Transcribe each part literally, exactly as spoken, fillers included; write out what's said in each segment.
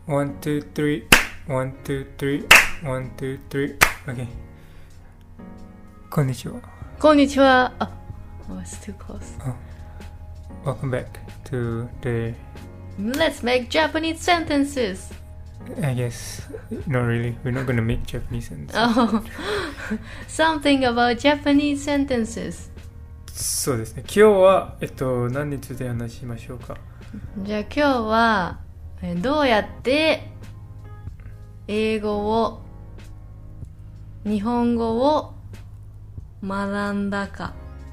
One, two, three. One, two, three. One, two, three. Okay. こんにちは。 こんにちは。あ、oh, it's too close. Oh. Welcome back to the... Let's make Japanese sentences. I guess, not really. We're not going to make Japanese sentences. Oh, something about Japanese sentences. そうですね。今日は、えっと、何について話しましょうか。 じゃあ今日は、えどうやって英語を、日本語を学んだか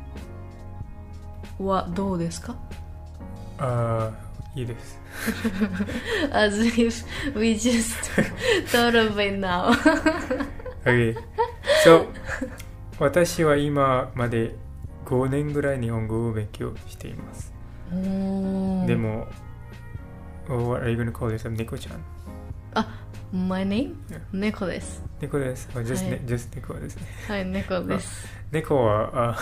はどうですか？ ああ、いいです。 As if we just thought of it now. Okay. So, 私は今までごねんぐらい日本語を勉強しています。でも、What are you going to call this? I'm 猫ちゃん。 あ、My name? Yeah. 猫です。 猫です。just, はい、 ね、just 猫ですね。 はい、猫です。 猫は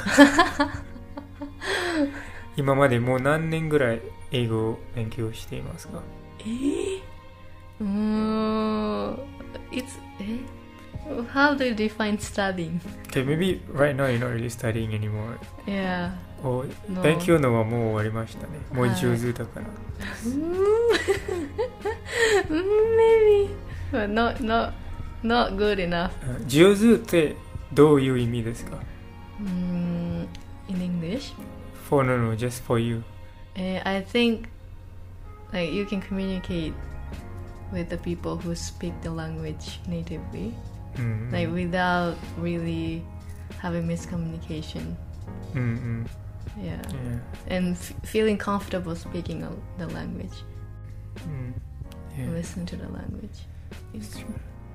今までもう何年ぐらい英語を勉強していますか？ えー、うーん It's え How do you define studying? Okay, maybe right now you're not really studying anymore. Yeah. お No. 勉強のはもう終わりましたね。もう上手だから。 Maybe, but not not not good enough. 上手ってどういう意味ですか？ Mm, in English? For no no, just for you. Uh, I think like you can communicate with the people who speak the language natively, mm-hmm. like without really having miscommunication. Mm-hmm. Yeah. Yeah. And f- feeling comfortable speaking the language. Mm. Yeah. Listen to the language. It's true.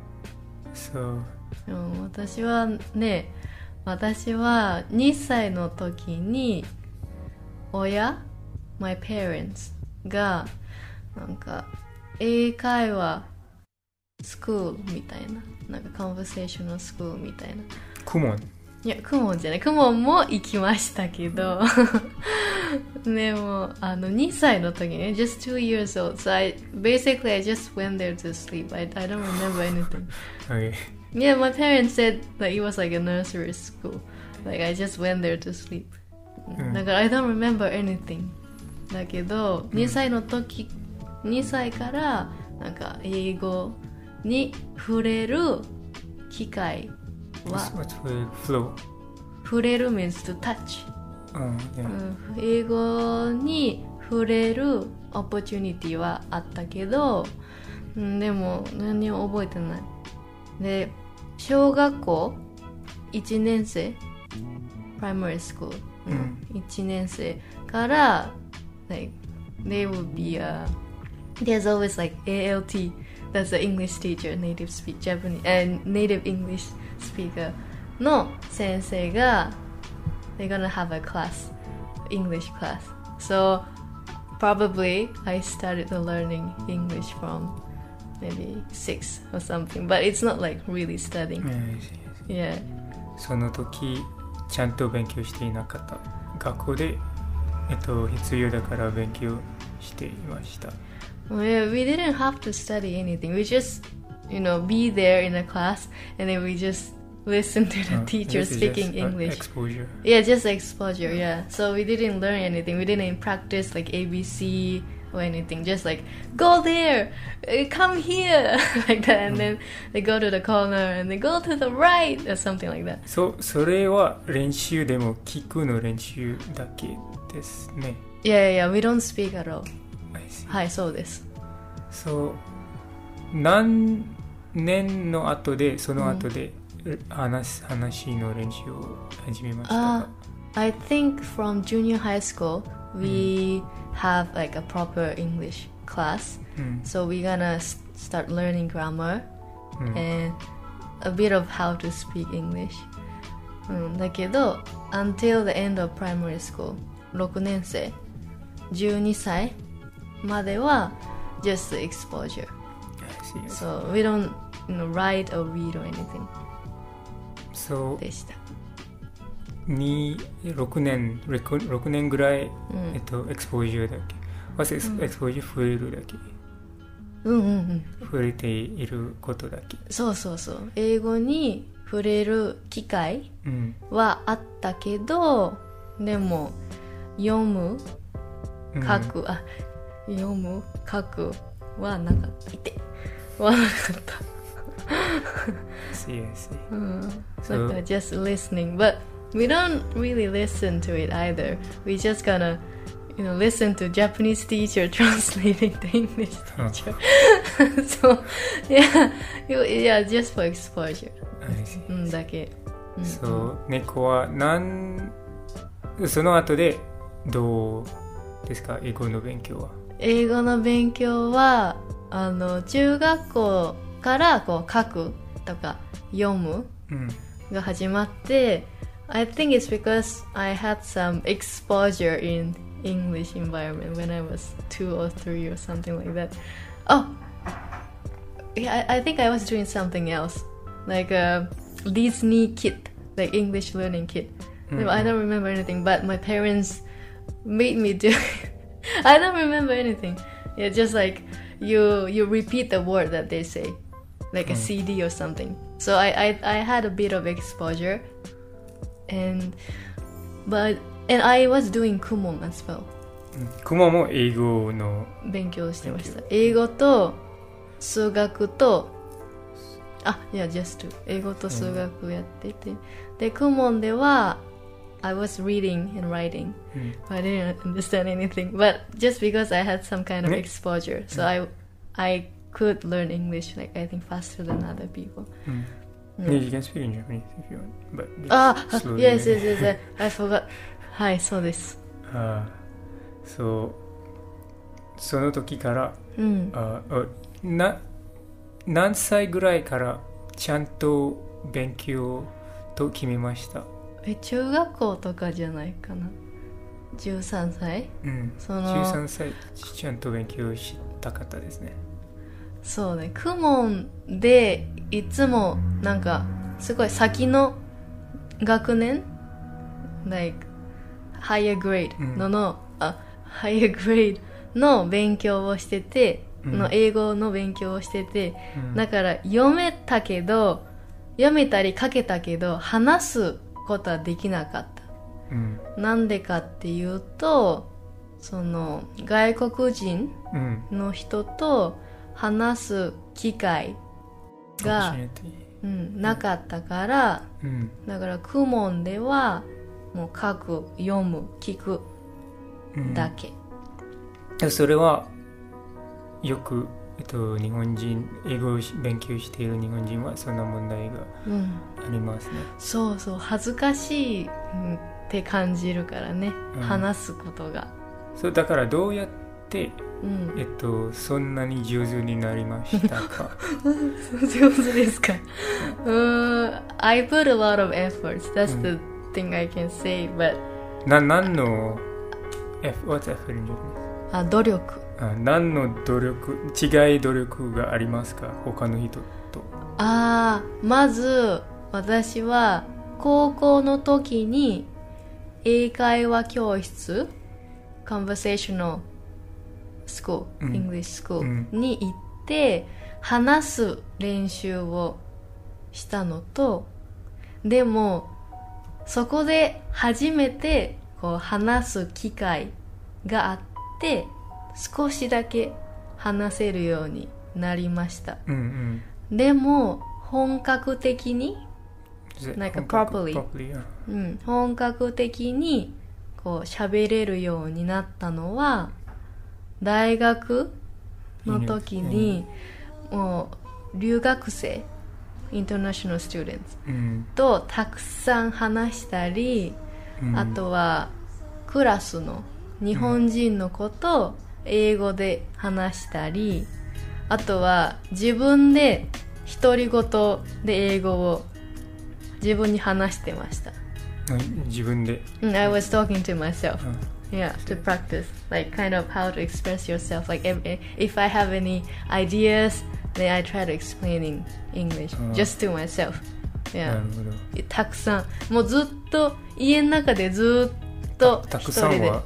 So. でも私はね、私はにさいの時に親、my parents がなんか英会話スクールみたいな、なんかコンバセーショナルスクールみたいな。 クモン。 いや、クモンじゃない。クモンも行きましたけどでもあのにさいの時ね、just two years old. So I basically I just went there to sleep. I I don't remember anything. Okay. Yeah, my parents said that it was like a nursery school. Like I just went there to sleep. だから I don't remember anything. だけどにさいの時、にさいからなんか英語に触れる機会は What's with flow? 触れる means to touch、 oh, yeah. うん、英語に触れる opportunity はあったけど、うん、でも何も覚えてないで、小学校いちねん生 primary school、うん、いちねん生から like they would be uh, there's always like A L T, that's the English teacher, native speak Japanese and native English speaker の先生が they're gonna have a class, English class. So probably I started learning English from maybe six or something, but it's not like really studying. Yeah, yeah. その時ちゃんと勉強していなかった。学校で、えっと、必要だから勉強していました。 Well, yeah, we didn't have to study anything. We just, you know, be there in a class and then we just listen to the uh, teacher speaking just, English. Uh, exposure. Yeah, just exposure, yeah. So we didn't learn anything. We didn't practice like A B C or anything. Just like, go there, come here, like that. And then they go to the corner and they go to the right or something like that. そ, それは練習でも聞くの練習だけですね。 Yeah, yeah, yeah. We don't speak at all. はい、そうです。 そう、何年の後で、その後で、うん、話, 話の練習を始めましたか？ uh, I think from junior high school, we、うん、have like a proper English class. うん、so we're gonna start learning grammar、うん、and a bit of how to speak English、うん、だけど、until the end of primary school, ろくねん生、じゅうにさいまでは just exposure. So we don't, you know, write or read or anything. So でした。 に、ろくねん、ろくねんぐらい、うん、えっと、exposure だけ。What's exposure、うん、増えるだけ。 うんうんうん、 触れていることだけ。 そうそうそう。英語に触れる機会はあったけど、うん、でも読む、書く、うん、あ、読む、書くはなかった。いて、はなかった。 see, see. うん。So, like just listening, but we don't really listen to it either. We just gonna, you know, listen to Japanese teacher translating the English teacher. So, yeah, yeah, just for exposure. うん、だけ。 そう、猫はなんその後でどうですか、英語の勉強は？ 英語の勉強はあの中学校からこう書くとか読むが始まって、うん、I think it's because I had some exposure in English environment when I was two or three or something like that. Oh, yeah, I, I think I was doing something else, like a Disney kid, like English learning kid. Mm-hmm. I don't remember anything, but my parents made me do it. I don't remember anything. Yeah, just like you you repeat the word that they say, like a mm. C D or something. So I, I I had a bit of exposure, and but and I was doing Kumon as well. Kumon も英語の勉強してました。英語と数学とあ、いや just 英語と数学やってて、でKumonではI was reading and writing, mm. but I didn't understand anything. But just because I had some kind of exposure, so mm. I I could learn English, like I think faster than other people. Mm. Mm. Yeah, you can speak in Japanese if you want, but ah, yes, yes, yes, yes. I forgot. はい、そうです。 あ、そう、その時から、うん、あ、な何歳ぐらいからちゃんと勉強と決めました？ え、中学校とかじゃないかな。じゅうさんさい、 うん、そのじゅうさんさいちゃんと勉強したかったですね。 そうね、クモンでいつもなんかすごい先の学年 like higher grade のの、うん、あ higher grade の勉強をしてて、うん、の英語の勉強をしてて、うん、だから読めたけど読めたり書けたけど話すことはできなかった、うん、なんでかっていうとその外国人の人と話す機会が、うん、なかったから、うん、だからクモンではもう書く、読む、聞くだけ、 うん、それはよく、えっと、日本人英語を勉強している日本人はそんな問題がありますね、 うん、そうそう恥ずかしいって感じるからね、うん、話すことがそうだからどうやって、うんえっと、そんなに上手になりましたか？ 上手ですか、uh, I put a lot of efforts. That's the thing I can say, but な何の F What's effort in Japanese? あ努力あ何の努力違い努力がありますか他の人と？ ああまず私は高校の時に英会話教室 Conversational School、うん、English School、うん、に行って話す練習をしたのとでもそこで初めてこう話す機会があって少しだけ話せるようになりました、うんうん、でも本格的になんか properly、yeah. うん、本格的にこう喋れるようになったのは大学の時にもう留学生 international students、うん、とたくさん話したり、うん、あとはクラスの日本人の子と英語で話したり、あとは自分で独り言で英語を自分に話してました。 自分で、 mm, I was talking to myself、uh, yeah to practice like kind of how to express yourself like if, if I have any ideas then I try to explain in English、uh, just to myself yeah たくさんもうずっと家の中でずっとたくさんは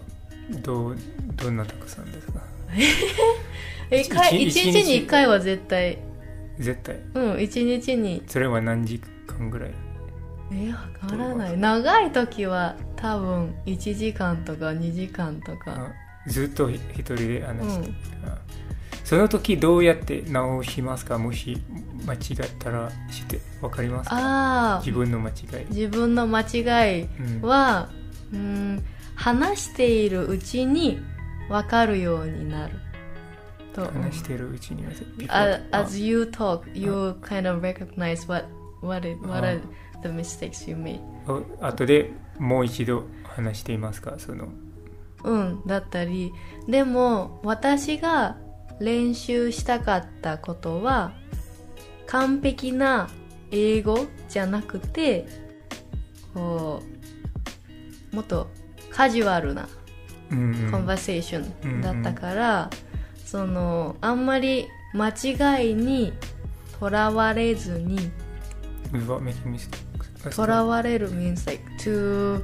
どうどんなたくさんですか？ えかい一日にいっかいは絶対。 絶対。 うん一日に。 それは何時間ぐらい？ えわからない。長い時は多分いちじかんとかにじかんとか。 ずっと一人で話して、うん、その時どうやって直しますか？もし間違ったらして分かりますか？あ自分の間違い。 自分の間違いは、うん、うん話しているうちに分かるようになると。 話しているうちに。 As, as you talk, you kind of recognize what what it, what are the mistakes you made. 後でもう一度話していますか？そのうんだったり。でも私が練習したかったことは完璧な英語じゃなくて、こうもっとカジュアルなコンバセーションだったから、うんうん、そのあんまり間違いにとらわれずに。とらわれる means like to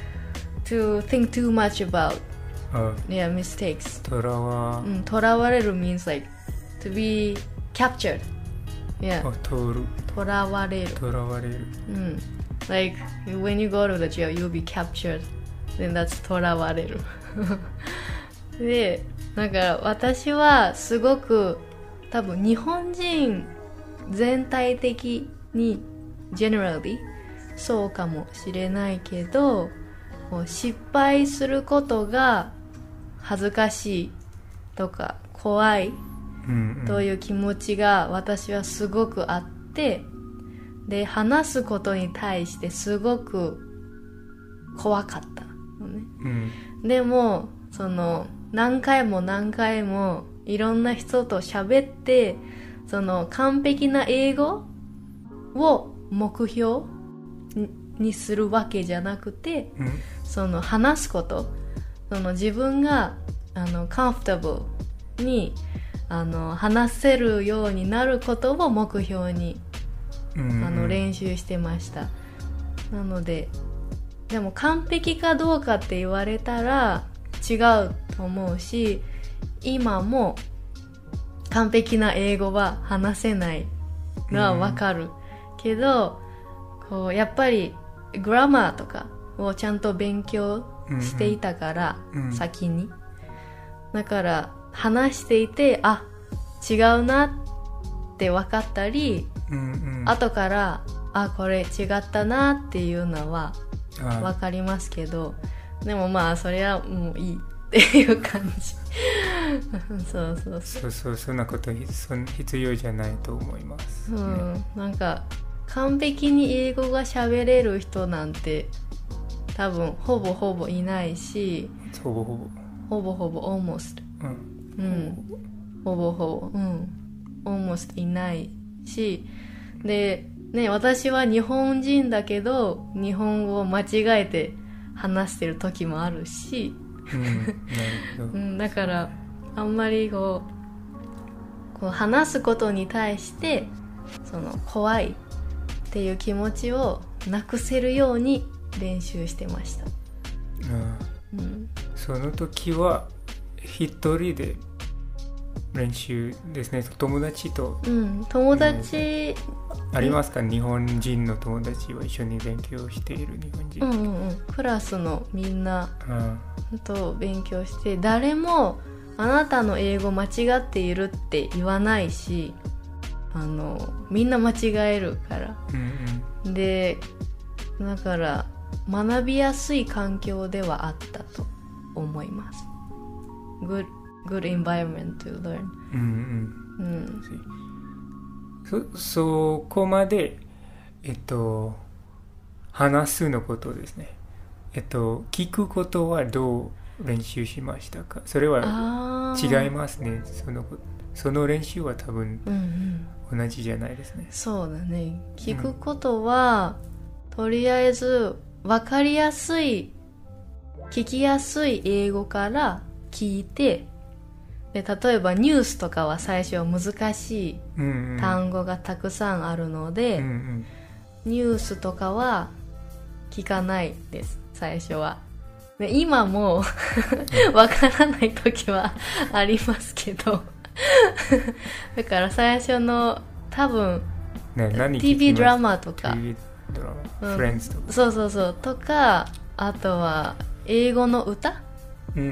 to think too much about uh, yeah mistakes. とらわ、 うん、とらわれる means like to be captured. Yeah. とる。 とらわれる。 とらわれる。 うん。Like when you go to the jail, you'll be captured. Then that's とらわれる。で、だから私はすごく多分日本人全体的に generally そうかもしれないけど、失敗することが恥ずかしいとか怖いという気持ちが私はすごくあって、で話すことに対してすごく怖かったのね、うん、でもその何回も何回もいろんな人と喋って、その完璧な英語を目標にするわけじゃなくて、うん、その話すこと、その自分があのカンフォタブルにあの話せるようになることを目標に、うんうん、あの練習してました。なのででも完璧かどうかって言われたら違うと思うし、今も完璧な英語は話せないのはわかる、うん、けどこうやっぱりグラマーとかをちゃんと勉強していたから、うんうん、先にだから話していて、あ、違うなって分かったり、うんうん、後からあ、これ違ったなっていうのは分かりますけど、でもまあそれはもういいっていう感じそうそうそうそう、そんなこと必要じゃないと思います、ね、うん、 なんか完璧に英語が喋れる人なんて多分ほぼほぼいないし、 ほぼほぼほぼほぼ almost うん、うん、ほぼほぼうん almost いないし、でね、私は日本人だけど日本語を間違えて話してる時もあるし、うんなるほどうん、だからあんまりこう、こう話すことに対してその怖いっていう気持ちをなくせるように練習してました。 うんうん、その時は一人で練習ですね。友達と、 うん、友達ありますか？日本人の友達は一緒に勉強している日本人、 うんうんうん、クラスのみんなと勉強して、誰もあなたの英語間違っているって言わないし、あのみんな間違えるから、うんうん、でだから学びやすい環境ではあったと思います。 Good, good environment to learn、うんうんうん、そ, そこまでえっと話すのことですね。えっと聞くことはどう練習しましたか？それは違いますね。そのその練習は多分同じじゃないですね、うんうん、 そうだね。聞くことは、うん、とりあえず分かりやすい聞きやすい英語から聞いて、で例えばニュースとかは最初は難しい単語がたくさんあるので、うんうん、ニュースとかは聞かないです最初は。 ね、今もわからない時はありますけどだから最初の多分、ね、何 ティーブイ ドラマとか ティーブイ ドラマ、うん、フレンズとかそうそうそうとか、あとは英語の歌、うんうん、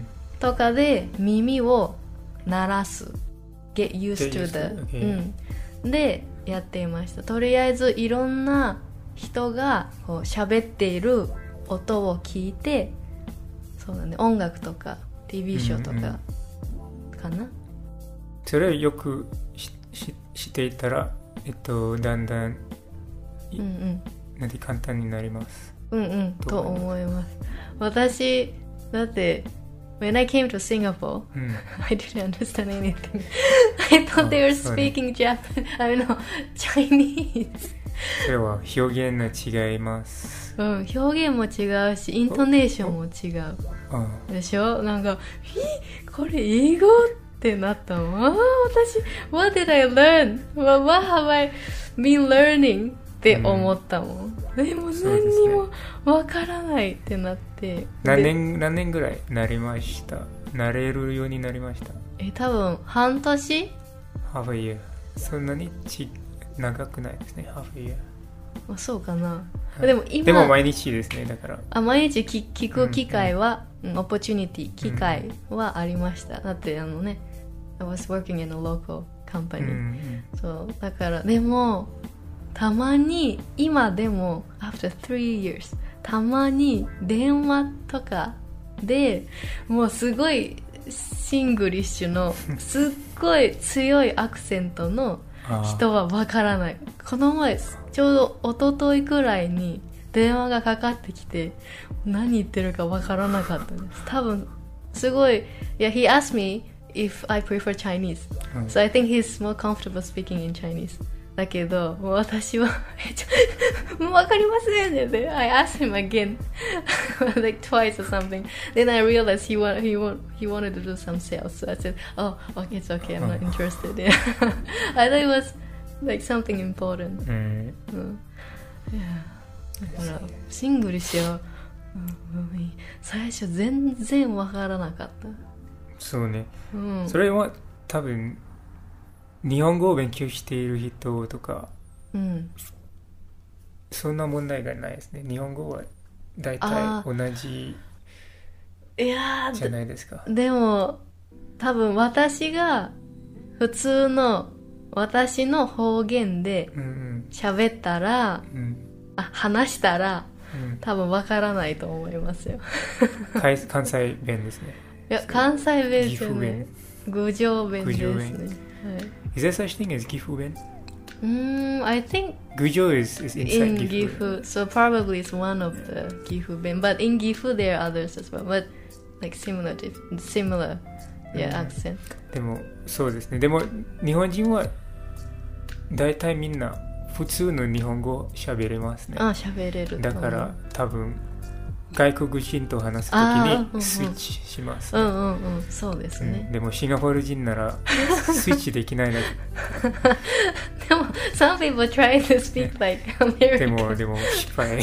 とかで耳を鳴らす Get used to the、okay. うん、でやっていました。とりあえずいろんな人がこう喋っている音を聞いて、そうだね、音楽とか ティーブイ ショーとかかな、うんうん、 それをよく し, し, していたら、えっと、だんだん、うんうん、なんて簡単になります。 うんうんと思います。私だって when I came to Singapore、うん、I didn't understand anything I thought they were speaking Japanese I mean no Chinese それは表現が違います、 うん、表現も違うしイントネーションも違うでしょ。なんかこれ英語ってなったもん。ああ私 What did I learn? What have I been learning? って思ったもん、うん、でも何にもわからないってなって、ね、 何年何年ぐらいなりました？なれるようになりました？ え多分半年？ Half a year そんなにち長くないですね。 Half a year あそうかな、はい、でも今でも毎日ですね。だからあ毎日聞, 聞く機会は、うんうん、オポチュニティ機会はありました、うん、だってあのね I was working in a local company、うんうん、そうだからでもたまに今でも after three years たまに電話とかでもうすごいシングリッシュのすっごい強いアクセントの人はわからない。この前ちょうど一昨日くらいに電話がかかってきて何言ってるかわからなかったです。多分すごい yeah, he asked me if I prefer Chinese、うん、so I think he's more comfortable speaking in Chineseだけどもう私はもう分かりませんね。I asked him again like twice or something. Then I realized he, want, he, want, he wanted to do some sales. So I said, oh, okay, it's okay. I'm not interested. I thought it was like something important. うん。うん、だからシングルしよう、うん、最初全然分からなかった。 そうね、うん、それは多分日本語を勉強している人とか、うん、そんな問題がないですね。日本語は大体同じじゃないですか。 でも多分私が普通の私の方言で喋ったら、うんうん、あ話したら、うん、多分わからないと思いますよ関西弁ですね。 いや関西弁じゃない郡上弁ですね。はい、 Is there such thing as Gifu Ben? Mm, I think Gujo is, is inside in Gifu. Gifu, so probably it's one of the Gifu Ben. But in Gifu there are others as well. But like similar, similar, yeah, accent. でもそうですね。でも日本人は大体みんな普通の日本語喋れますね。 あ、喋れる。 だから多分外国人と話すときにスイッチします、ね、 うんうんうん、そうですね、 うん、でもシンガポール人ならスイッチできないなでも some people try to speak like American でもでも失敗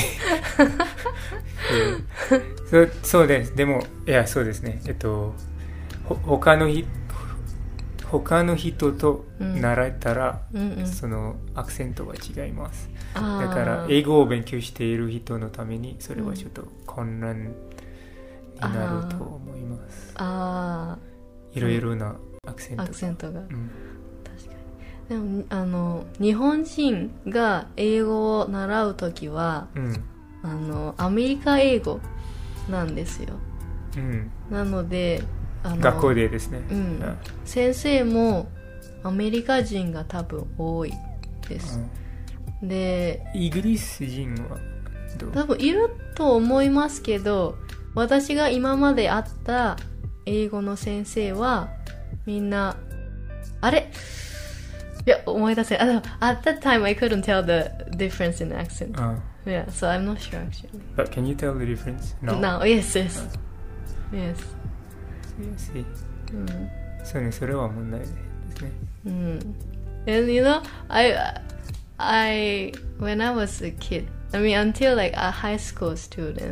そう、そうです。でもいやそうですね、えっとほ他の日他の人と習えたら、うんうんうん、そのアクセントは違います。だから英語を勉強している人のためにそれはちょっと混乱になると思います。ああ、いろいろなアクセントが。 アクセントが、うん、確かに。でもあの日本人が英語を習うときは、うん、あのアメリカ英語なんですよ。うん、なのであの学校でですね、 うん、先生もアメリカ人が多分多いです、うん、でイギリス人はどう？ 多分いると思いますけど、私が今まで会った英語の先生はみんなあれいや思い出せ at that time I couldn't tell the difference in accent、uh, yeah so I'm not sure actually but can you tell the difference? No, no yes yes yes うん、そうね、それは問題ですね。うん。 And you know, I, I, when I was a kid, I mean, until like a high school student,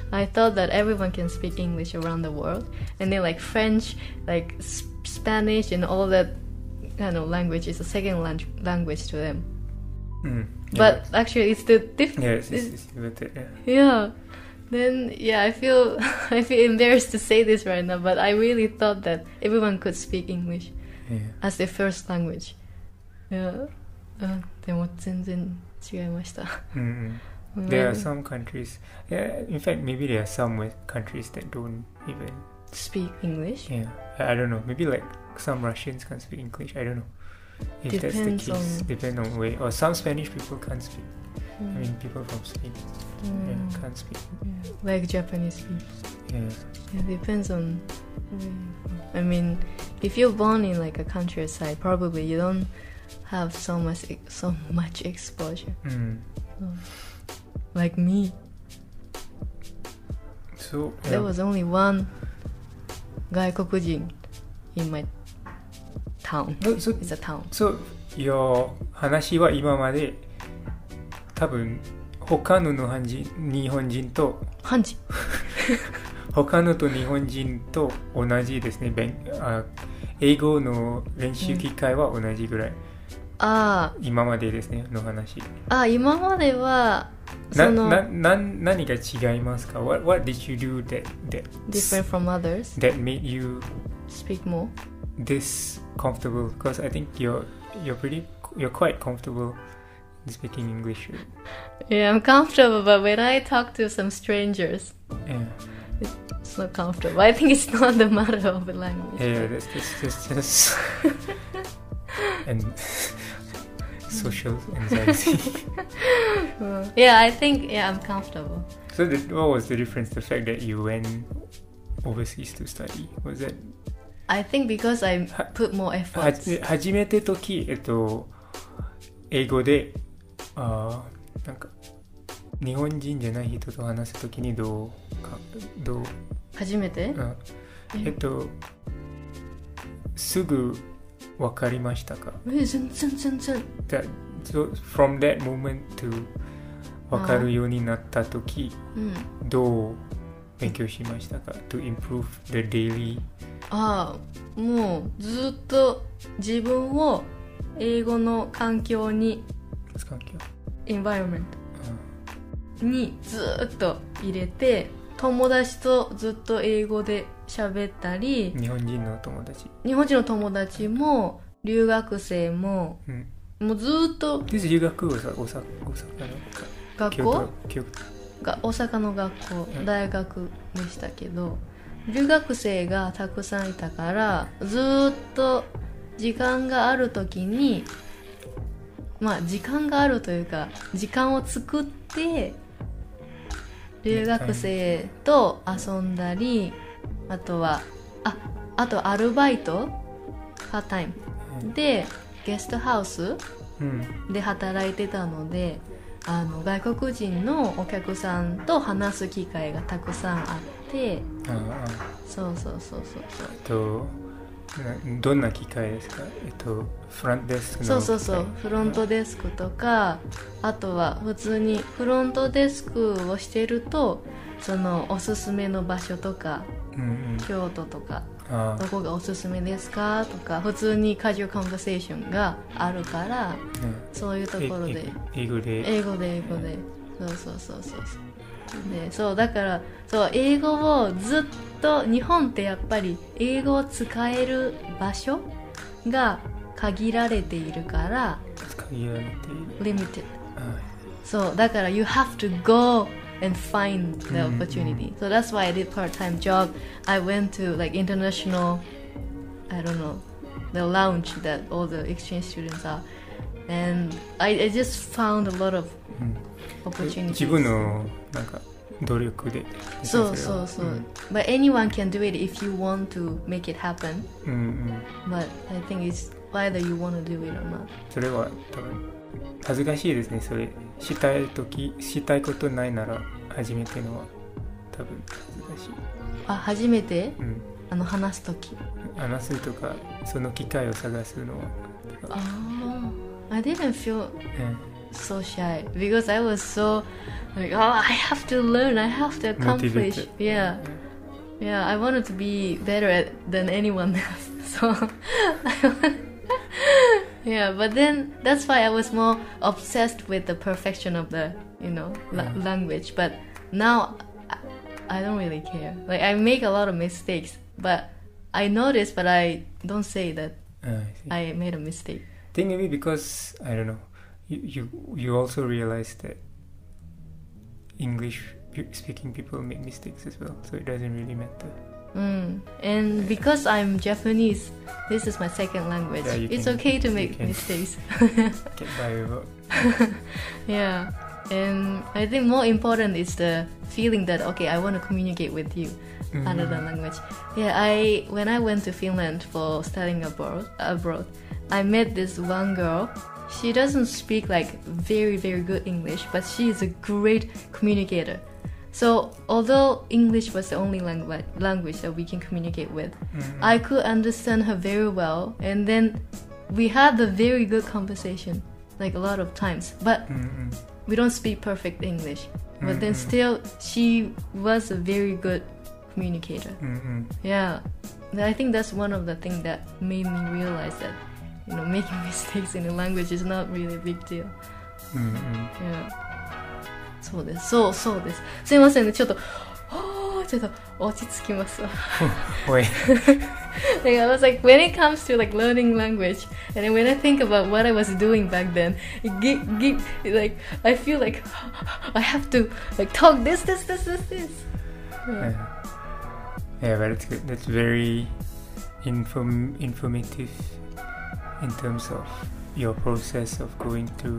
I thought that everyone can speak English around the world, and then like French, like S- Spanish, and all that kind of language is a second lang- language to them. Mm. But Yeah. actually, it's the different. Yes, it's, it's better. Yeah. Yeah. Then yeah, I feel I feel embarrassed to say this right now, but I really thought that everyone could speak English Yeah. as their first language. Yeah. あ、でも全然違いました。 Mm-hmm. There are some countries, yeah, in fact, maybe there are some with countries that don't even speak English. Yeah, I, I don't know. Maybe like some Russians can't speak English. I don't know. If Depends that's the case, on- depend on where. Or some Spanish people can't speak. Mm. I mean, people from Spain Mm. yeah, can't speak. Yeah. Like Japanese people. Yeah. Yeah, depends on where you're from. I mean, if you're born in like a countryside, probably you don't have so much so much exposure. Mm. So, like me, So yeah. there was only one 外国人 in my town. No, so It's a town. so your 話は今まで多分他の日本人日本人と漢字。 他のと日本人と同じですね。勉あ英語の練習機会は同じぐらい。 あ今までですねの話。 あ、あ、今まではなそのなな何が違いますか what, what did you do that, that, different from others. that made you Speak more. this comfortable? Because I think you're you're pretty you're quite comfortable in speaking English. Yeah, I'm comfortable, but when I talk to some strangers, Yeah, it's not comfortable. I think it's not the matter of the language. yeah, yeah that's, that's just just and social anxiety. Uh, yeah, I think yeah, I'm comfortable. So the, what was the difference? The fact that you went overseas to study, was that I think because I Ha- put more は effort. じ初めて時えっと英語であーなんか日本人じゃない人と話す時にどうかどう初めて？ あえっとすぐ分かりましたか？ え、全然全然。 That, so from that moment to 分かるようになった時うん。 どう勉強しましたか to improve the daily ああ、もうずっと自分を英語の環境に環境 environment にずっと入れて、友達とずっと英語で喋ったり、 日本人の友達、 日本人の友達も留学生も、 うん、 もうずっとで留学はさ大阪大阪の学校京都京が大阪の学校うん大学でしたけど、留学生がたくさんいたからずっと時間がある時に、まあ時間があるというか時間を作って留学生と遊んだり、あとはああとアルバイトパータイムでゲストハウスうんで働いてたので、あの外国人のお客さんと話す機会がたくさんあって、 ああそうそうそうそうえっとなどんな機会ですか？えっとフロントデスクのそうそうそう機会フロントデスクとか、あとは普通にフロントデスクをしてるとそのおすすめの場所とかうんうん京都とかあどこがおすすめですかとか普通にカジュアルコンバセーションがあるから、 あ、ねそういうところでえ英語で英語で英語でそうそうそうそうそうで、そうだからそう英語をずっと日本ってやっぱり英語を使える場所が限られているから限られている limited あそうだから you have to go and find the うん opportunity so that's why I did part-time job I went to like international I don't know the lounge that all the exchange students are and I, I just found a lot of うん opportunities 自分のなんか努力でそうそうそう、 ん but anyone can do it if you want to make it happen うんうん but I think it's whether you want to do it or not それは多分恥ずかしいですね。それしたい時したいことないなら初めてのは多分恥ずかしい。 あ初めてうん。 あの話すとき話すとかその機会を探すのは。 ああ I didn't feel うん so shy because I was so like, oh, I have to learn, I have to accomplish. Motivated. Yeah. Yeah, I wanted to be better at, than anyone else. So, yeah, but then that's why I was more obsessed with the perfection of the, you know, la- Yeah. language. But now, I, I don't really care. Like, I make a lot of mistakes, but I notice, but I don't say that Uh, I see. I made a mistake. I think maybe because I don't know, you you, you also realize that English pe- speaking people make mistakes as well, so it doesn't really matter. Mm. And because I'm Japanese, this is my second language. Yeah, you It's can- okay to you make can. mistakes. Get by without. Yeah, and I think more important is the feeling that okay, I want to communicate with you, Mhm. other than language. Yeah, I when I went to Finland for studying abroad, abroad, I met this one girl. She doesn't speak like very very good English, but she is a great communicator. So although English was the only language language that we can communicate with, Mhm. I could understand her very well, and then we had a very good conversation, like a lot of times. But Mhm. we don't speak perfect English. But then Mhm. still, she was a very good communicator. Mhm. Yeah, I think that's one of the things that made me realize that, you know, making mistakes in a language is not really a big deal. Mhm. Yeah. そうです。そうそうです。すいませんね。ちょっと、はぁ、ちょっと落ち着きますわ。 Wait. Like, I was like, when it comes to like learning language, and then when I think about what I was doing back then, it get, get, like I feel like I have to like talk this, this, this, this, this. Yeah. Yeah. Yeah, but it's good. That's very inform informative in terms of your process of going through.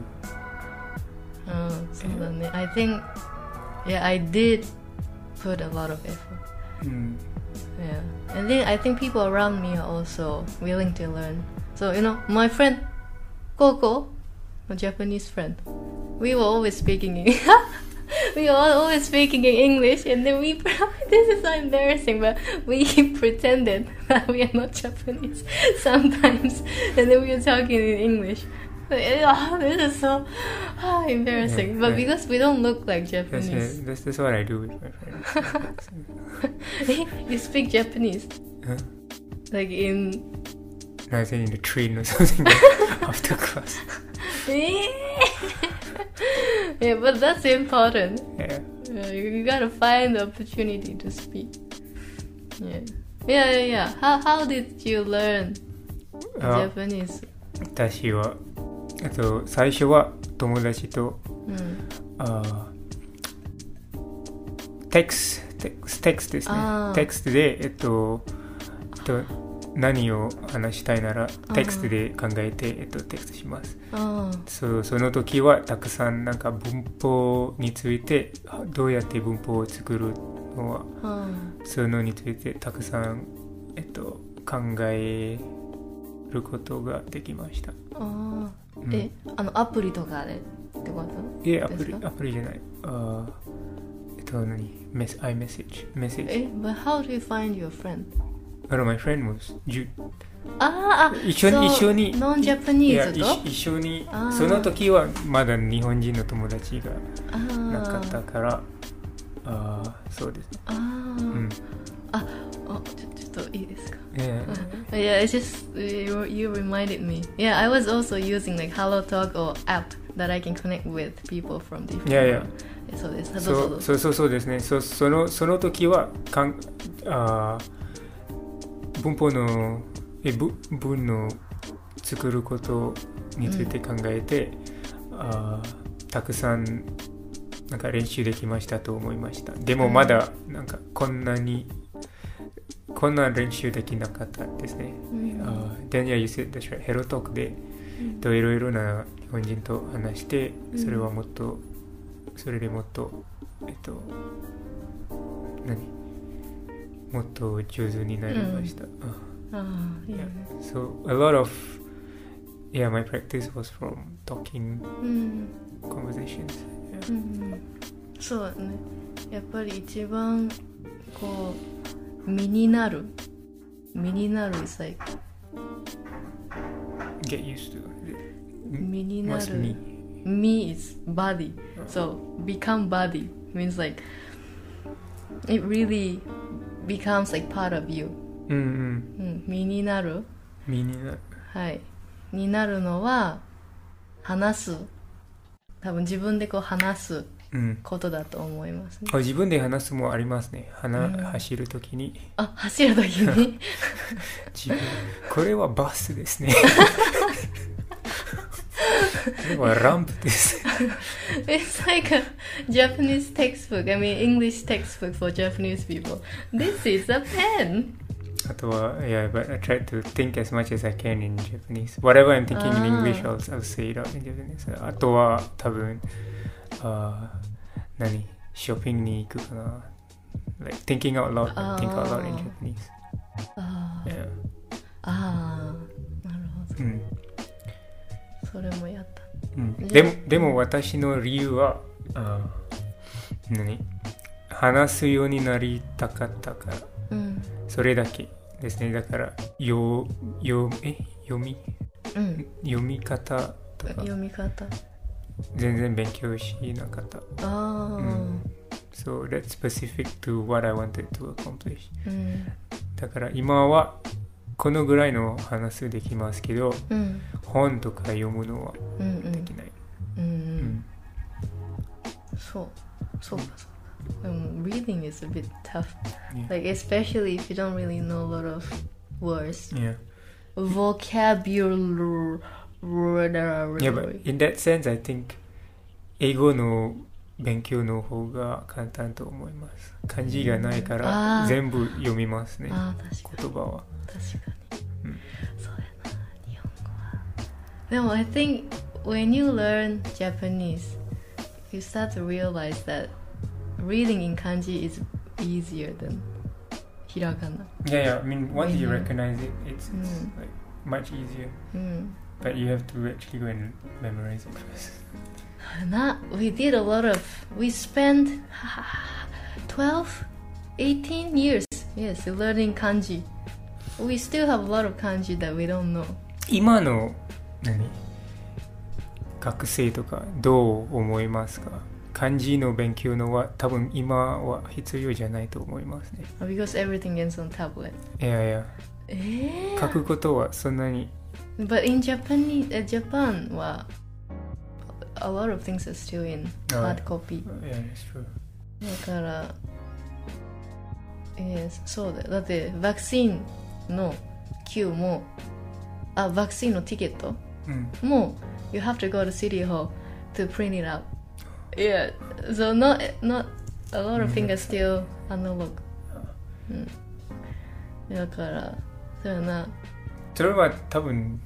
Oh, そうだね。I think, yeah, I did put a lot of effort. Mm. Yeah, and then I think people around me are also willing to learn. So you know, my friend Coco, a Japanese friend, we were always speaking in we were always speaking in English, and then we this is so embarrassing, but we pretended that we are not Japanese sometimes, and then we were talking in English. Oh, this is so ah, embarrassing, Yeah, but yeah. because we don't look like That's, Japanese. yeah, that's that's what I do with my friends. You speak Japanese, Huh? like in. No, I think in the train or something after class. Yeah, but that's important. Yeah. Yeah, you, you gotta find the opportunity to speak. Yeah, yeah, yeah. yeah. How how did you learn あ Japanese? 私は、えっと、最初は友達と、 うんあテクステクステクスですねあーテクストで、えっと、えっと、何を話したいならテクストで考えて、えっと、テクストします。 あそうその時はたくさんなんか文法についてどうやって文法を作るのはあ、あそういうのについてたくさん、えっと、考えることができました。 あ、 うんえ、あのアプリとかでってこといえ、アプリですかアプリじゃない。あえっと、何メス iMessage メッセージ。 え、but how do you find your friend? But my friend was Jude。 あーあ、 一緒にそう一緒にノンジャパニいやーズと一一緒にあーその時はまだ日本人の友達があなかっーたからあーそうですね。 あー、 うん。 あ、あ、ちょちょっといいですかえ Yeah, it's just you, you reminded me. Yeah, I was also using like HelloTalk or app that I can connect with people from different. Yeah, yeah. world. そうです。どうぞそどうぞ。 うそうそうそうですね。そそのその時はかんあー文法のえぶ文の作ることについて考えて、あーたくさんなんか練習できましたと思いました。でもまだなんかこんなに、こんな練習できなかったですね。 うんあー Then yeah, you said that's right. ヘロトークでといろいろな日本人と話して、 うんそれはもっとそれでもっとえっと何もっと上手になりました。ああーいいよね。 So a lot of yeah, my practice was from talking うん。 conversations. うんうん。そうだね。やっぱり一番こう身になる身になる is like Get used to it. 身にな Must る me. me is body. So become body means like it really becomes like part of you. うんうん。 うん、身になる。 身になる。 はい。になるのは話す。多分自分でこう話すことだと思いますね。 あ、自分で話すもありますね。話、 うん、 走るときに。 あ、走るときに自分。これはバスですね。これはランプです。 It's like a Japanese textbook. I mean English textbook for Japanese people. This is a pen. あとは、yeah, but I try to think as much as I can in Japanese. Whatever I'm thinking in English, I'll, I'll say it out in Japanese. あとは、多分、あ何ショッピングに行くかな Like thinking out loud, think out loud in Japanese. ああ、 yeah. ああ、なるほど。 うん。 それもやった。 うん、でも、でも私の理由は、あ何話すようになりたかったから、 うん、 それだけですね。だから、よ、よ、え、読み、 うん、 読み方とか、 読み方全然勉強しなかった。 ああ、うん。 So that's specific to what I wanted to accomplish. うん、 だから今はこのぐらいの話できますけど、 うん、 本とか読むのはできない。 うんうんうん、そう、そうかそうか。Um, reading is a bit tough. Yeah. Like especially if you don't really know a lot of words. Yeah. Vocabulary. Yeah, but in that sense, I think 英語の勉強の方が簡単と思います。漢字がないから全部読みますね。 ああ、確かに。 言葉は。 確かに。うん、そうやな、日本語は。でも I think when you learn Japanese, you start to realize that reading in kanji is easier than hiragana. Yeah, yeah. I mean, once you recognize it, it's, it's mm. like much easier. Mm. But you have to actually go and memorize it first. Not, we did a lot of, we spent twelve, eighteen years, yes, learning kanji. We still have a lot of kanji that we don't know. 今の何学生とかどう思いますか？漢字の勉強のは多分今は必要じゃないと思いますね。 Because everything is on tablet. いやいや。 えー、 書くことはそんなに。 But in Japan, uh, Japan は a lot of things are still in hard copy. Yeah, that's true. だから、えー、そうだよ。だってワクチンの Q も、あ、ワクチンのティケット、うん、も you have to go to City Hall to print it out. Yeah, so not not a lot of things are still analog. うん、だからそうやな。 それは多分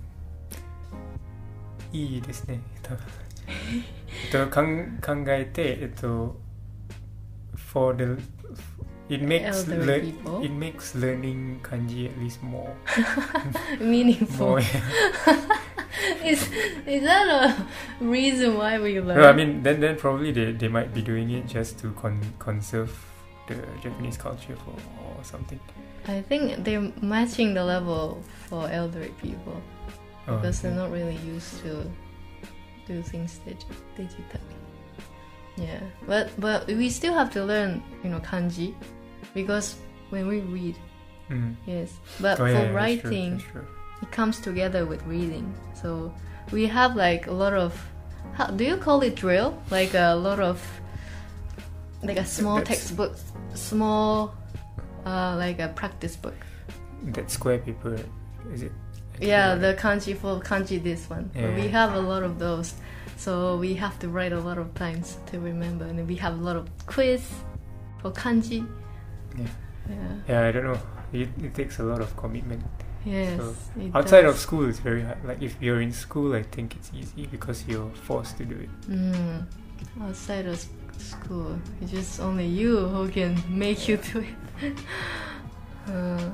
いいですね。多分と考えて、えっと、for the it makes le- it makes learning kanji at least more meaningful. More, is is that a reason why we learn? No, I mean then then probably they they might be doing it just to con- conserve the Japanese culture for or something. I think they're matching the level for elderly people because oh, okay. they're not really used to do things dig- digitally. Yeah, but but we still have to learn, you know, kanji because when we read, mm. yes. But oh, for yeah, yeah, writing, that's true, that's true. It comes together with reading. So we have like a lot of, how do you call it drill? Like a lot of, like a small that's, textbook, small. Uh, like a practice book. That square paper, is it? Yeah, the kanji for kanji this one. Yeah. We have a lot of those. So we have to write a lot of times to remember. And we have a lot of quiz for kanji. Yeah. Yeah, yeah I don't know. It, it takes a lot of commitment. Yes. So outside does. of school, it's very hard. Like if you're in school, I think it's easy because you're forced to do it. Mm. Outside of school, it's just only you who can make you do it. うん、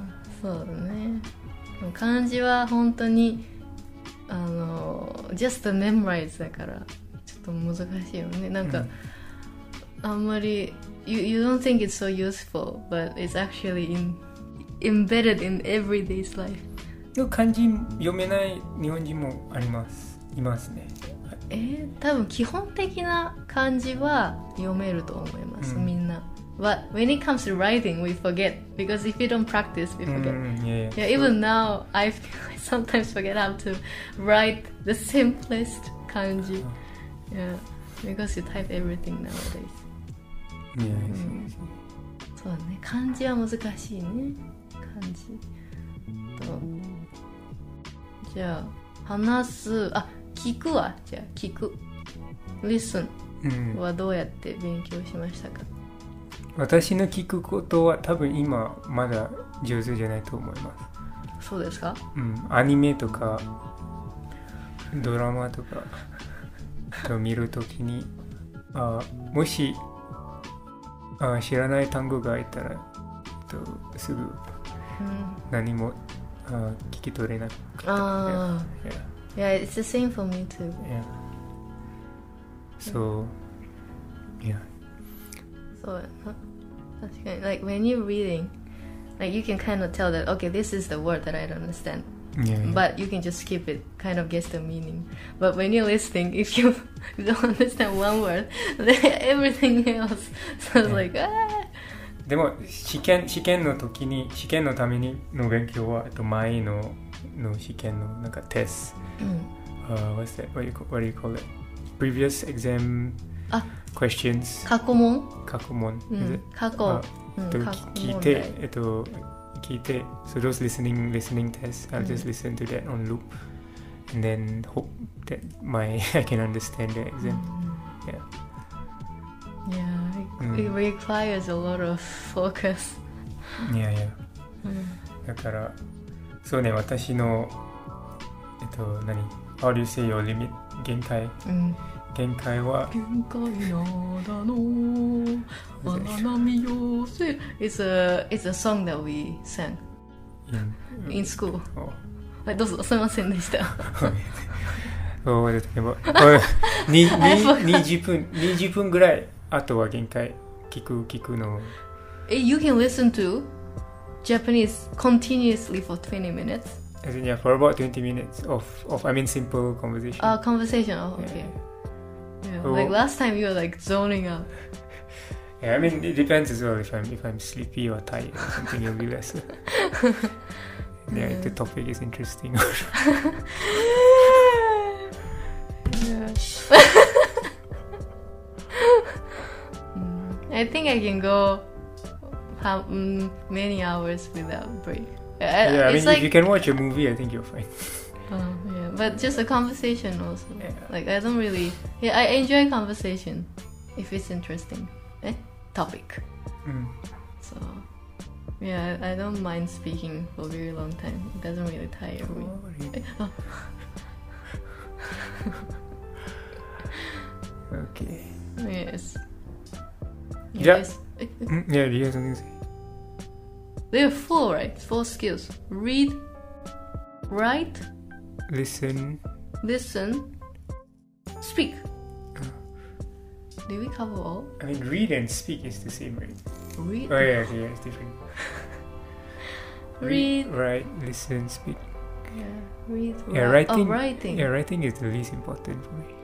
そうだね。漢字は本当にあの just memorize だからちょっと難しいよね。なんか、うん、あんまり you, you don't think it's so useful, but it's actually in, embedded in everyday's life. 漢字読めない日本人もあります。いますね。 えー、多分基本的な漢字は読めると思います、 うん、 みんな。But when it comes to writing, we forget because if you don't practice, we forget. Mm, yeah, Yeah, even now, I sometimes forget how to write the simplest kanji. Yeah, because you type everything nowadays. Yeah, うん、そうだね、漢字は難しいね。漢字と、じゃあ話す、あ、聞くわ。じゃあ聞く Listen はどうやって勉強しましたか？ 私の聞くことは多分今まだ上手じゃないと思います。 そうですか？ うん、アニメとかドラマとかと見るときに、あ、もしあ知らない単語がいたら、えっと、すぐ何も、うん、あ聞き取れなかった。 ああ、yeah. Yeah, it's the same for me too. Yeah. So, yeah. そうやな。確かに、like when you're reading, like you can kind of tell that, okay, this is the word that I don't understand. Yeah, yeah. But you can just skip it, kind of guess the meaning. But when you're listening, if you don't understand one word, then everything else sounds like, ah. でも試験試験の時に試験のためにの勉強はと前のの試験のなんかテスト、うん、uh, what's that? What do you call, what do you call it? Previous exam あ questions. 過去問過去問、 うん、過去、うん、 と聞いてえっと聞いて so those listening listening tests I'll just listen to that on loop and then hope that my I can understand the exam. Yeah. Yeah, it, mm. it requires a lot of focus. Yeah, yeah. だからそうね、私のえっと何 How do you say your limit? 限界、うん、限界は限界なだの花見寄せ It's a, it's a song that we sang in, in school、oh. はい、どうぞ、すみませんでしたそうですね、にじゅっぷんにじゅっぷんぐらいあとは限界聞く聞くの You can listen to Japanese continuously for twenty minutes. As in, yeah, for about twenty minutes of, of I mean simple conversation. Uh, conversation, oh, okay. Yeah. Yeah. Oh. Like last time you were like zoning out. Yeah, I mean it depends as well if I'm if I'm sleepy or tired or something it'll be less. Yeah, if the topic is interesting. Yeah. I think I can go how um, many hours without break. I, yeah, I mean, like, if you can watch a movie, I think you're fine. Oh, yeah, but just a conversation also. Yeah. Like I don't really. Yeah, I enjoy conversation if it's interesting. Eh? Topic. Mm. So, yeah, I, I don't mind speaking for a very long time. It doesn't really tire me. Oh. Okay. Yes. Yeah. Yeah, do you have something to say? There are four, right? Four skills. Read, write, listen, listen, speak. Uh, Did we cover all? I mean, read and speak is the same, right? Read? Oh, yeah, okay, yeah, it's different. Read, write, listen, speak. Yeah, read, yeah, write. writing, oh, writing. Yeah, writing is the least important for me.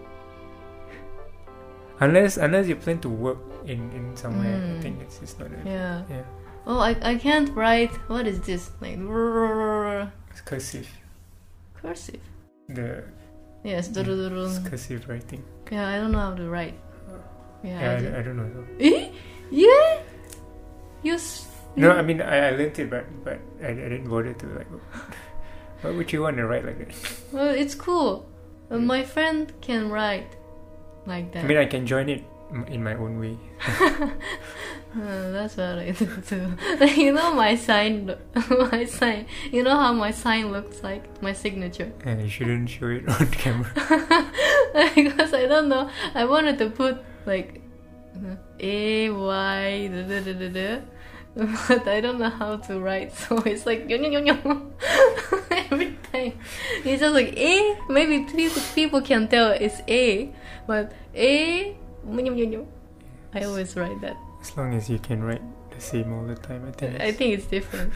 Unless, unless you plan to work in, in somewhere, mm. I think it's just not a, yeah. yeah. Oh, I, I can't write. What is this? Like it's cursive. Cursive. The yes, yeah, it's cursive writing. Yeah, I don't know how to write. Yeah, yeah I, I, I don't know though. Eh? Yeah. You. S- no, I mean I, I learned it, but but I, I didn't bother to like. Why would you want to write like that? Well, it's cool. Uh, my friend can write like that. I mean, I can join it in my own way. Uh, that's what I do too. You know my sign, my sign. You know how my sign looks like, my signature. Yeah, you shouldn't show it on camera. Because I don't know. I wanted to put like A Y da da da da da, but I don't know how to write, so it's like every time. It's just like A. Maybe people people can tell it's A, but A. I always write that. As long as you can write the same all the time, I think. I think it's different.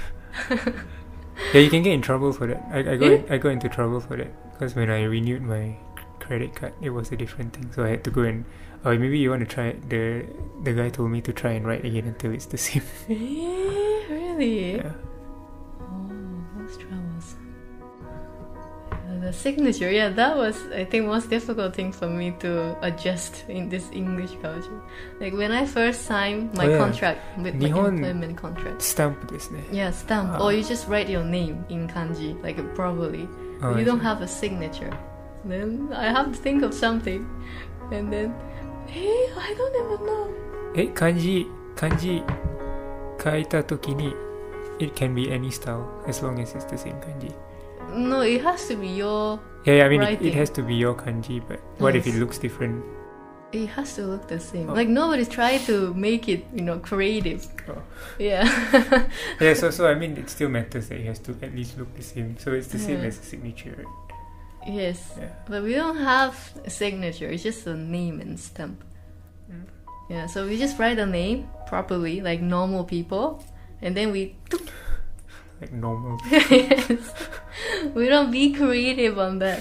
Yeah, you can get in trouble for that. I, I got in, I got into trouble for that because when I renewed my credit card. It was a different thing, so I had to go and oh maybe you want to try it. The the guy told me to try and write again until it's the same. Really? Yeah. Oh, those troubles. The signature, yeah, that was I think most difficult thing for me to adjust in this English culture. Like when I first signed my oh, yeah. contract with my 日本 employment contract. スタンプですね。 Yeah, stamp. Ah. Or you just write your name in kanji, like properly. Oh, you I don't see. have a signature. Then I have to think of something, and then, hey, I don't even know. え、漢字漢字書いたときに it can be any style as long as it's the same 漢字。 No, it has to be your. Yeah, yeah I mean it, writing. it has to be your kanji, but what if Yes. it looks different? It has to look the same. Oh. Like nobody's trying to make it, you know, creative. Oh. Yeah. Yeah, so so I mean it still matters that it has to at least look the same. So it's the same Yeah. as a signature, right? Yes. Yeah. But we don't have a signature. It's just a name and stamp. Mm. Yeah. So we just write a name properly, like normal people, and then we. Like normal. Yes. We don't be creative on that.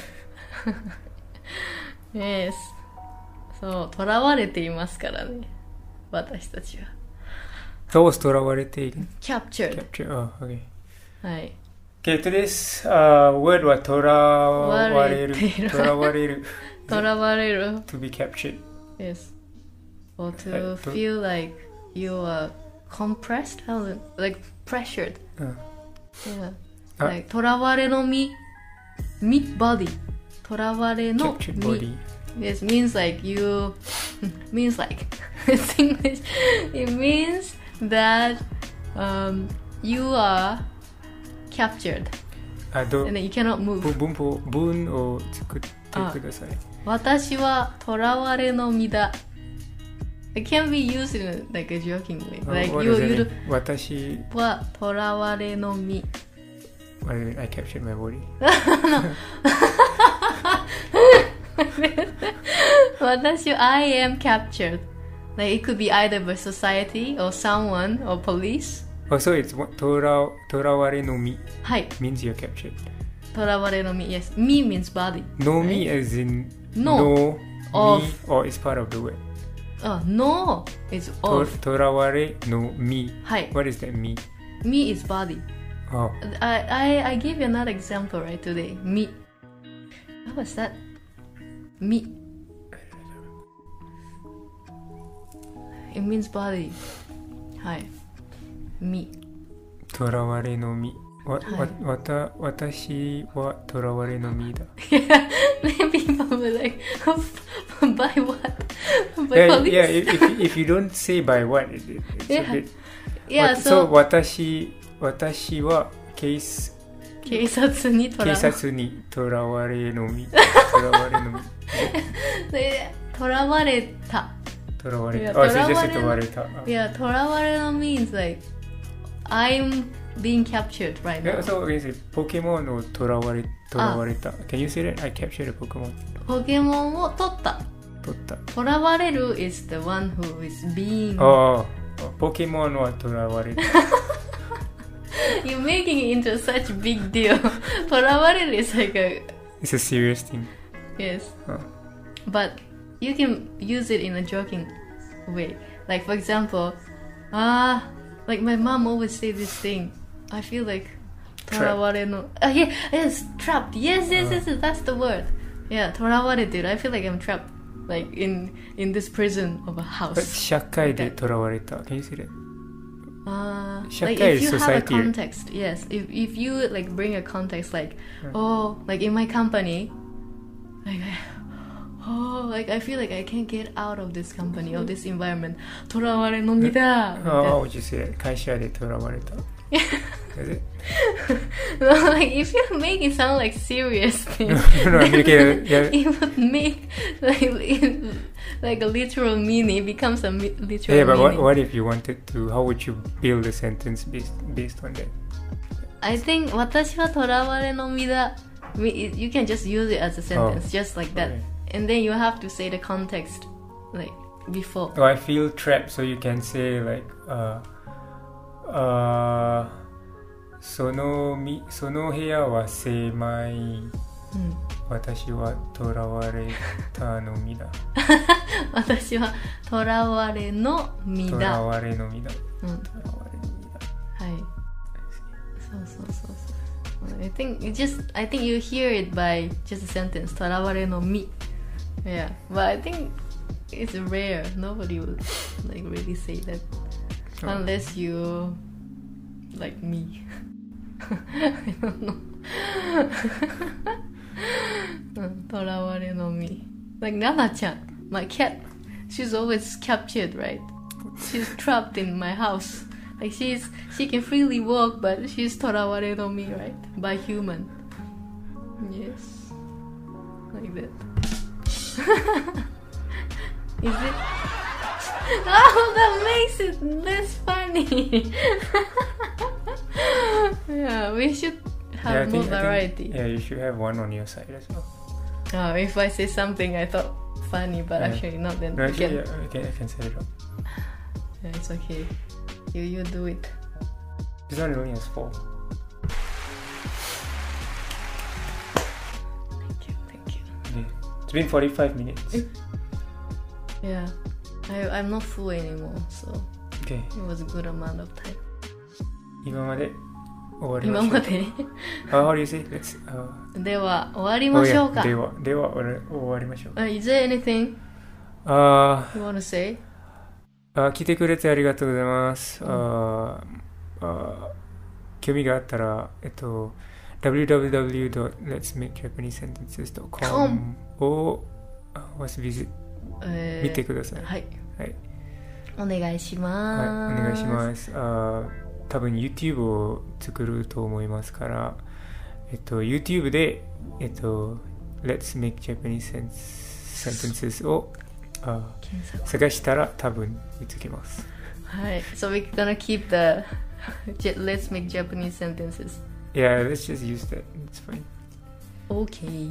Yes. そう、囚われていますからね。私たちは。 どう囚われている Captured. Capture. Oh, okay. はい。 Okay, today's uh, word は囚われる。囚われる。 囚われる。 To be captured. Yes. Or は to いと feel like you are compressed, how is it? Like pressured. うん Yeah. あ Like 囚われの身。身 body. 囚われの Captured 身。 body. Yes, means like you means like it's English. It means that um, you are captured あ、ど and then you cannot ぶ move. 文法文を作ってください。 私は囚われの身だ. It can be used in like a joking way. Like What you, does that you mean? 私は囚われの身. What do you mean? I captured my body. 私 I am captured. Like it could be either by society or someone or police. Oh, so it's what- とら囚われの身はい。 means you're captured. 囚われの身. Yes. 身 means body. No Right? me as in No. no Of. me or it's part of the word. Oh, no. It's と of. 囚われの身。 はい。 What is that me? 身 is body. Oh, I, I, I gave you another example right today. 身. What was that? 身. It means body. はい。身. 囚われの身。わ、 はいわ、わた、私は囚われの身だ。 Yeah. People were like, by what? By Yeah, police? yeah. If, if if you don't say by what, it, it, it's Yeah. a bit. Yeah, What- so, 私私は警察警察に囚わ警察に囚われの身。囚われの身。 で囚われた。 囚われ Yeah, た。あ、それ囚われ just 囚われた。 Yeah, 囚われの means like I'm being captured right now. Yeah, so okay, say ポケモンを囚われ囚われた。Can you say that? I captured a Pokemon. ポケモンを取った。 取った。 囚われる is the one who is being. ああ、ポケモンは囚われた。 You're making it into such big deal. 囚われる is like a It's a serious thing. yes, Huh. but you can use it in a joking way. Like for example, ah, like my mom always say this thing. I feel like 囚 Trapped. われの ah yeah, yes, trapped. Yes, yes, yes, yes, that's the word. Yeah, 囚われてる. I feel like I'm trapped, like in in this prison of a But house. 社会で囚われた。Can you say that? Uh, Shakai like if is you have a society. context, yes. If if you like bring a context, like Hmm. oh, like in my company, like I, oh, like I feel like I can't get out of this company or this environment. 囚われの身だ. Oh, what would you say that? 会社で囚われた。Is it? No, like if you make it sound like serious thing, No, I mean, okay, yeah. it would make like it, like a literal meaning. It becomes a mi- literal Yeah, but what, meaning. what if you wanted to? How would you build a sentence based based on that? I think 私は囚われの身だ. We- it- You can just use it as a sentence, just like that. Okay. And then you have to say the context, like before. Oh, I feel trapped, so you can say like, uh, uh, そのみその部屋は狭い。 うん私は囚われたのみだ。 私は囚われの身囚だ。 われのみだ。 うん。 囚われのみだ。 はい。そうそうそうそう。I think you just I think you hear it by just a sentence. 囚われの身。Yeah, but I think it's rare. Nobody would like really say that unless you like me. I don't know. 囚われの身。Like Nana-chan, my cat. She's always captured, right? She's trapped in my house. Like she's she can freely walk, but she's 囚われの身, right? By human. Yes, like that. Is it? Oh, that makes it less funny. Yeah, we should have Yeah, I more think, I variety. think, yeah, you should have one on your side as well. Oh, if I say something I thought funny, but Yeah. actually not, then No, we actually, can. yeah, I can, I can set it up. Yeah, it's okay. You you do it. This one only has four. Thank you, thank you. Okay. It's been forty-five minutes. Yeah, I I'm not full anymore, so Okay. it was a good amount of time. 今まで終わりましょう。 今まで Uh, how do you say? Let's, uh, では終わりましょうか。 では、では終わりましょう。 Uh, Is there anything あー you want to say? あ、来てくれてありがとうございます。あーあー興味があったら、えっと、ダブリューダブリューダブリュードットレッツメイクジャパニーズセンテンセスドットコム をわしビジえー見てください。 はい。 はい。 お願いします。 はい、お願いします。あ多分 YouTube を作ると思いますから、えっと、YouTube で、えっと、Let's Make Japanese Sentences をあ探したら多分見つけます。 はい。So we're gonna keep the Let's Make Japanese Sentences. Yeah, let's just use that. It's fine. Okay.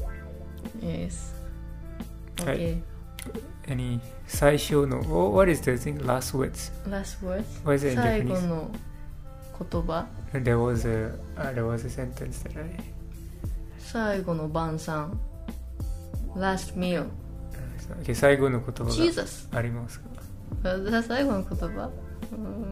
Yes. はい Okay. Any 最初の oh, What is the thing? Last words. Last words? What is it in 最 Japanese? 後の言葉 There was a, uh, there was a sentence that I... 最後の晩餐 Last meal Okay, 最後の言葉 Jesus がありますか？ あ最後の言葉、うん、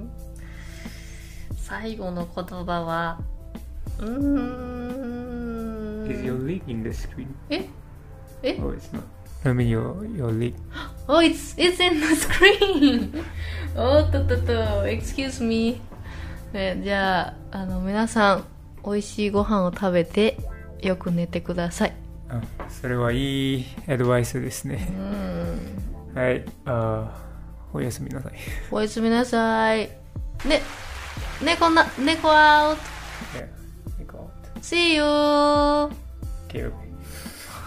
最後の言葉はうーん Is your leg in the screen? ええ Oh, it's not. I mean your, your leg. Oh, it's, it's in the screen! おっとっとっと Excuse me、ね、じゃあ、あの皆さん美味しいご飯を食べてよく寝てください。 あ、それはいいアドバイスですね。 うんはい、あおやすみなさい。 おやすみなさい。ね、猫な、猫アウト。 Yeah, I got it. See you! Okay, okay.